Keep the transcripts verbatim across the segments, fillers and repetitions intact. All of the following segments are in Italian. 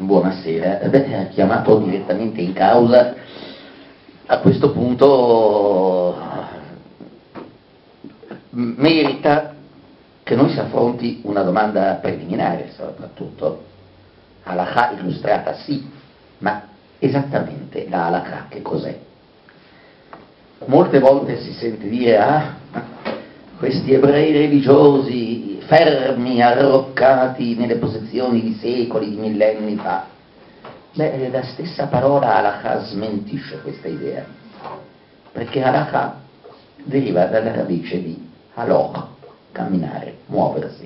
buonasera. Beh, ha chiamato direttamente in causa. A questo punto merita che noi si affronti una domanda preliminare, soprattutto. Halakha illustrata sì, ma esattamente la halakha che cos'è? Molte volte si sente dire, ah, questi ebrei religiosi fermi, arroccati nelle posizioni di secoli, di millenni fa. Beh, la stessa parola halakha smentisce questa idea, perché halakha deriva dalla radice di haloch, camminare, muoversi.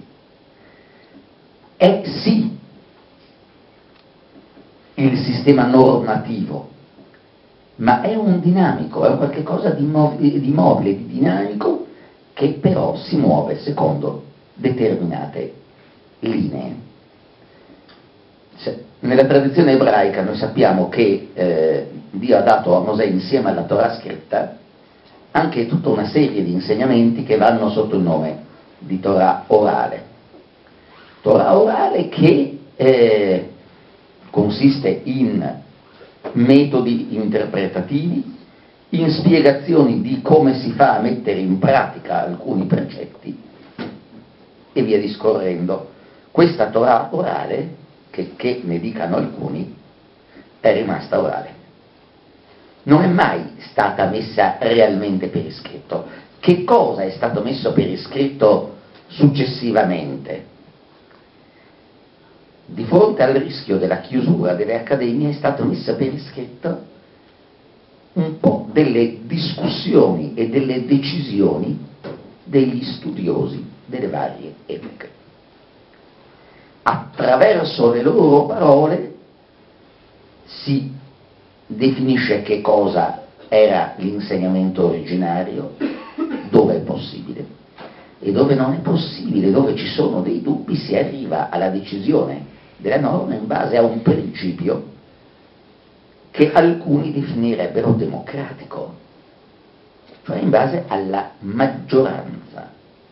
È sì il sistema normativo, ma è un dinamico, è un qualche cosa di, mov- di mobile, di dinamico, che però si muove secondo determinate linee. Cioè, nella tradizione ebraica noi sappiamo che eh, Dio ha dato a Mosè, insieme alla Torah scritta, anche tutta una serie di insegnamenti che vanno sotto il nome di Torah orale. Torah orale che eh, consiste in metodi interpretativi, in spiegazioni di come si fa a mettere in pratica alcuni precetti e via discorrendo. Questa Torah orale, che, che ne dicano alcuni, è rimasta orale. Non è mai stata messa realmente per iscritto. Che cosa è stato messo per iscritto successivamente? Di fronte al rischio della chiusura delle accademie è stato messo per iscritto un po' delle discussioni e delle decisioni degli studiosi delle varie epoche. Attraverso le loro parole si definisce che cosa era l'insegnamento originario, dove è possibile e dove non è possibile, dove ci sono dei dubbi si arriva alla decisione della norma in base a un principio che alcuni definirebbero democratico, cioè in base alla maggioranza,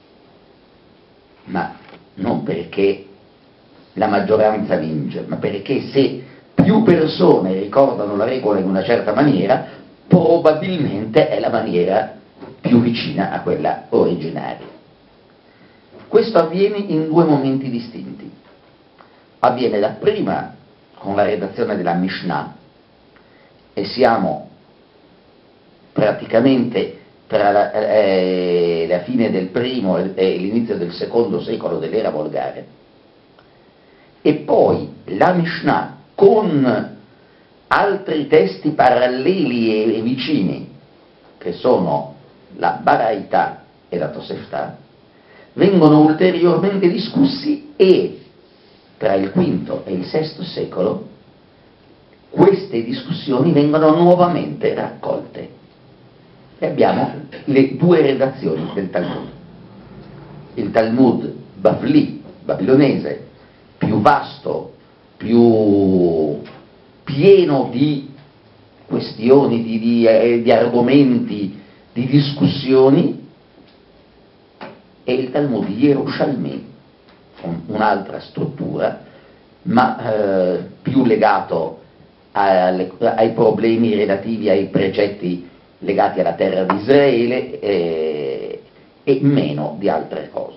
ma non perché la maggioranza vince, ma perché se più persone ricordano la regola in una certa maniera, probabilmente è la maniera più vicina a quella originaria. Questo avviene in due momenti distinti. Avviene dapprima con la redazione della Mishnah, e siamo praticamente tra la, eh, la fine del primo e l'inizio del secondo secolo dell'era volgare, e poi la Mishnah con altri testi paralleli e, e vicini, che sono la Baraita e la Tosefta, vengono ulteriormente discussi, e tra il quinto e il sesto secolo queste discussioni vengono nuovamente raccolte e abbiamo le due redazioni del Talmud. Il Talmud Bavli, babilonese, più vasto, più pieno di questioni, di, di, eh, di argomenti, di discussioni, e il Talmud Yerushalmi, con un'altra struttura, ma eh, più legato alle, ai problemi relativi ai precetti legati alla terra di Israele eh, e meno di altre cose.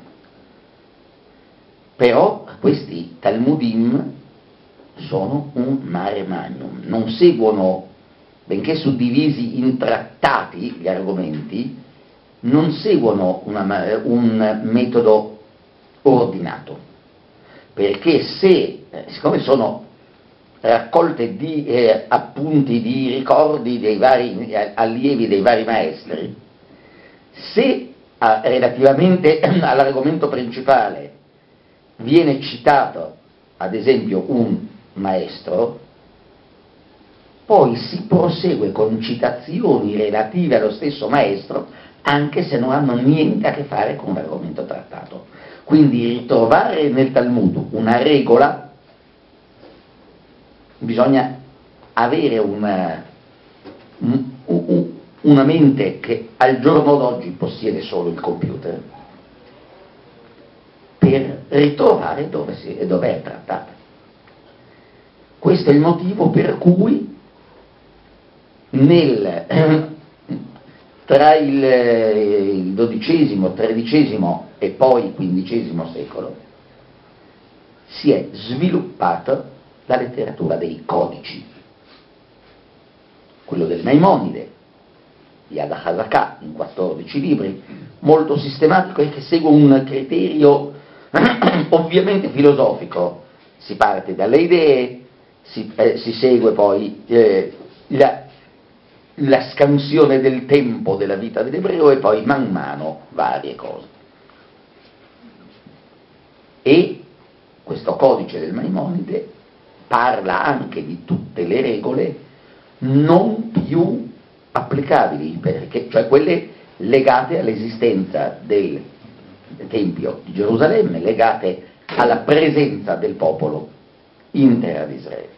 Però questi Talmudim sono un mare magnum, non seguono, benché suddivisi in trattati gli argomenti, non seguono una, un metodo ordinato, perché se, siccome sono raccolte di eh, appunti, di ricordi dei vari eh, allievi dei vari maestri, se eh, relativamente all'argomento principale viene citato ad esempio un maestro, poi si prosegue con citazioni relative allo stesso maestro anche se non hanno niente a che fare con l'argomento trattato. Quindi ritrovare nel Talmud una regola, bisogna avere una, una mente che al giorno d'oggi possiede solo il computer per ritrovare dove, si, dove è trattata. Questo è il motivo per cui nel, tra il, il dodicesimo, tredicesimo e poi il quindicesimo secolo si è sviluppata la letteratura dei codici, quello del Maimonide, Yad HaChazakah, in quattordici libri, molto sistematico e che segue un criterio ovviamente filosofico. Si parte dalle idee, si, eh, si segue poi eh, la, la scansione del tempo della vita dell'ebreo e poi man mano varie cose. E questo codice del Maimonide parla anche di tutte le regole non più applicabili, perché, cioè quelle legate all'esistenza del Tempio di Gerusalemme, legate alla presenza del popolo in terra di Israele.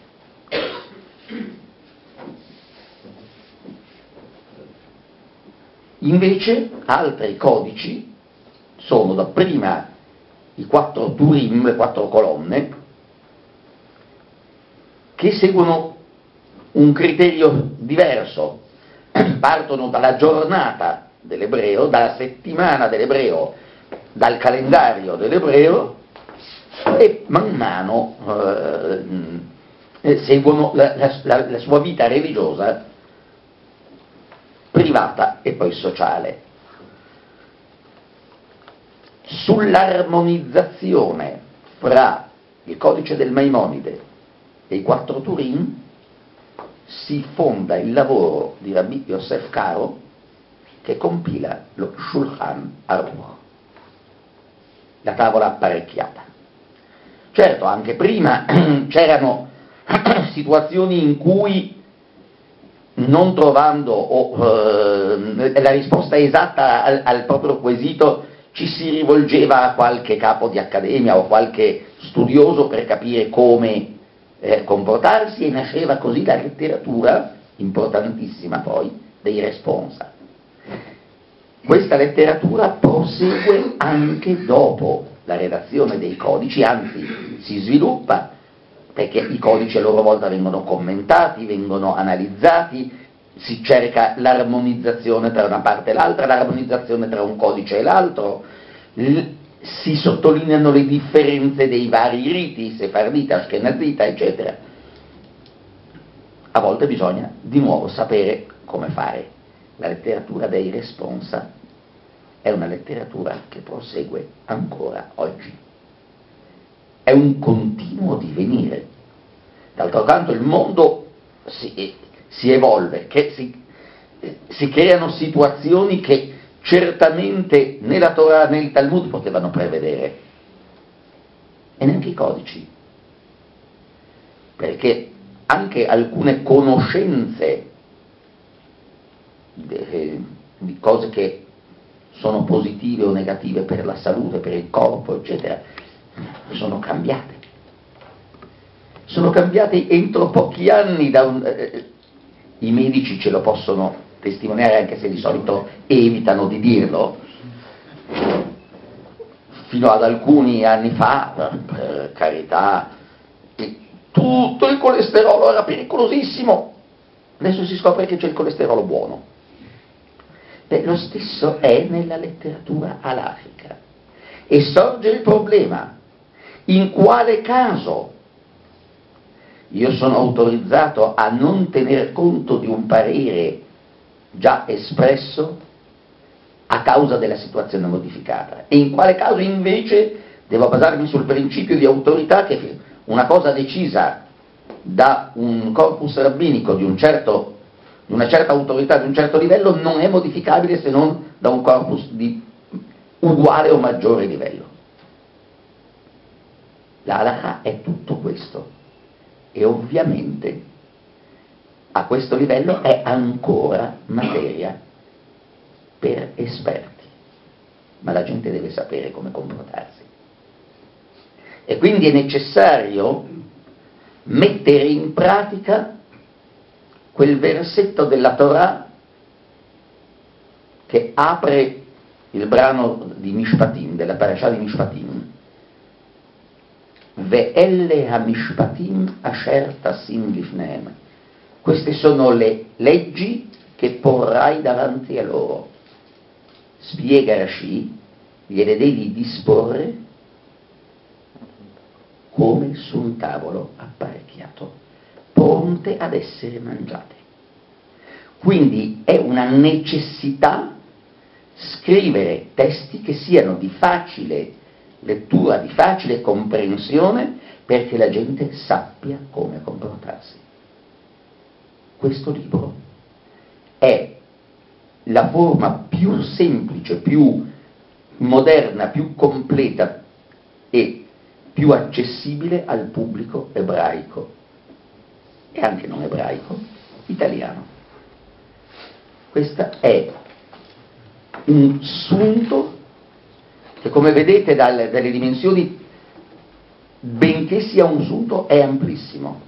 Invece altri codici sono dapprima i quattro Turim, le quattro colonne, che seguono un criterio diverso, partono dalla giornata dell'ebreo, dalla settimana dell'ebreo, dal calendario dell'ebreo e man mano eh, seguono la, la, la sua vita religiosa privata e poi sociale. Sull'armonizzazione fra il codice del Maimonide e i quattro Turim si fonda il lavoro di Rabbi Yosef Karo, che compila lo Shulchan Aruch, la tavola apparecchiata. Certo, anche prima c'erano situazioni in cui, non trovando oh, eh, la risposta esatta al, al proprio quesito, ci si rivolgeva a qualche capo di accademia o qualche studioso per capire come eh, comportarsi, e nasceva così la letteratura, importantissima poi, dei responsa. Questa letteratura prosegue anche dopo la redazione dei codici, anzi si sviluppa, perché i codici a loro volta vengono commentati, vengono analizzati, si cerca l'armonizzazione tra una parte e l'altra, l'armonizzazione tra un codice e l'altro, l- si sottolineano le differenze dei vari riti, sefardita, ashkenazita, eccetera. A volte bisogna di nuovo sapere come fare. La letteratura dei responsa è una letteratura che prosegue ancora oggi. È un continuo divenire. D'altro canto il mondo si, si evolve, che si, si creano situazioni che certamente né la Torah né il Talmud potevano prevedere, e neanche i codici, perché anche alcune conoscenze di, di cose che sono positive o negative per la salute, per il corpo, eccetera, sono cambiate. Sono cambiate entro pochi anni da un, eh, i medici ce lo possono testimoniare, anche se di solito evitano di dirlo. Fino ad alcuni anni fa, per carità, tutto il colesterolo era pericolosissimo, adesso si scopre che c'è il colesterolo buono. Beh, lo stesso è nella letteratura halachica, e sorge il problema: in quale caso io sono autorizzato a non tener conto di un parere già espresso a causa della situazione modificata, e in quale caso invece devo basarmi sul principio di autorità, che una cosa decisa da un corpus rabbinico di, un certo, di una certa autorità, di un certo livello, non è modificabile se non da un corpus di uguale o maggiore livello. La halakha è tutto questo, e ovviamente a questo livello è ancora materia per esperti, ma la gente deve sapere come comportarsi, e quindi è necessario mettere in pratica quel versetto della Torah che apre il brano di Mishpatim, della parasha di Mishpatim. Ve'elle hamishpatim asher tasim lifnehem. Queste sono le leggi che porrai davanti a loro. Spiega Rashi, gliele devi disporre come su un tavolo apparecchiato, pronte ad essere mangiate. Quindi è una necessità scrivere testi che siano di facile lettura, di facile comprensione, perché la gente sappia come comportarsi. Questo libro è la forma più semplice, più moderna, più completa e più accessibile al pubblico ebraico e anche non ebraico italiano. Questo è un sunto che, come vedete dalle, dalle dimensioni, benché sia un sunto, è amplissimo.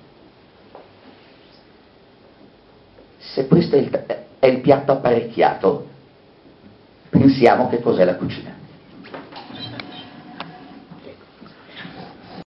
Se questo è il, è il piatto apparecchiato, pensiamo che cos'è la cucina.